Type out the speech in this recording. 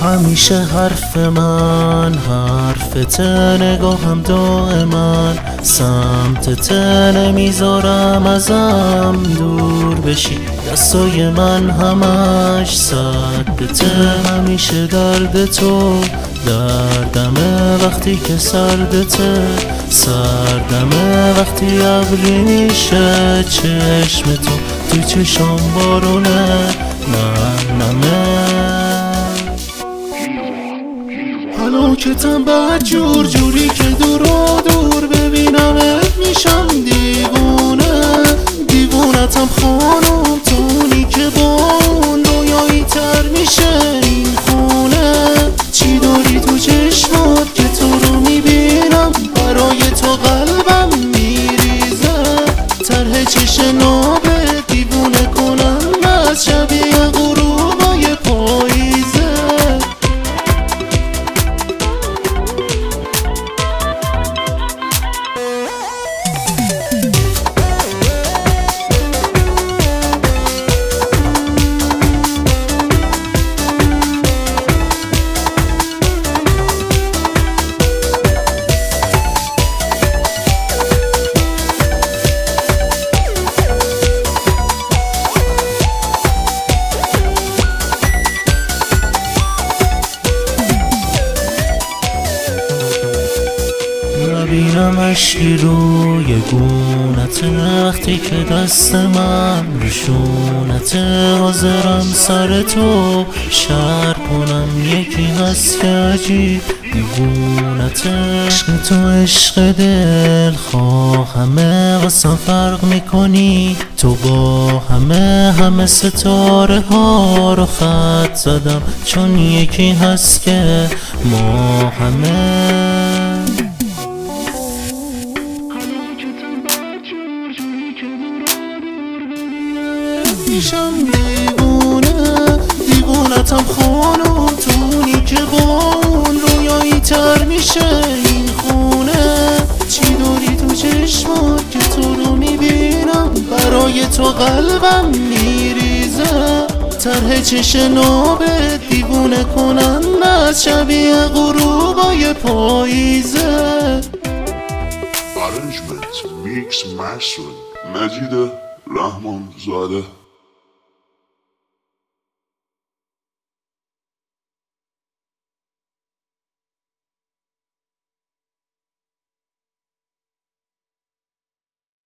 همیشه حرف من حرفت، نگاهم دائما سمتت، نمیذارم ازم دور بشی. دستای من همش سدته، همیشه درد تو دردمه وقتی که سردته، سردمه وقتی ابری میشه چشم تو توی چشم بارونه نمه. هلاکتم بد جور جوری که دور و دور ببینمت میشم دیوونه، دیوونتم خانم تونی که با اون رویایی تر میشه این خونه. چی داری تو چشمات که تو رو میبینم برای تو قلبم میریزه، طرح چش نابه دیوونه کنم از شبیه غروبای پاییزه. نبینم اشکی روی گونته وقتی که دست من روشونته، حاضرم سر تو شر کنم. یکی هست که عجیب دیوونته، عشق تو عشق دل خواهمه، واسم فرق میکنی تو با همه ستاره ها رو خط زدم، چون یکی هست که ما همه. میشم دیوونه، دیوونتم خانم تونی که با اون رویایی تر میشه این خونه. چی داری تو چشمات که تو رو میبینم برای تو قلبم میریزه، طرح چش نابه دیوونه کنن از شبیه غروبای پاییزه. Arrangement Mix Master مجید رحمان زاده.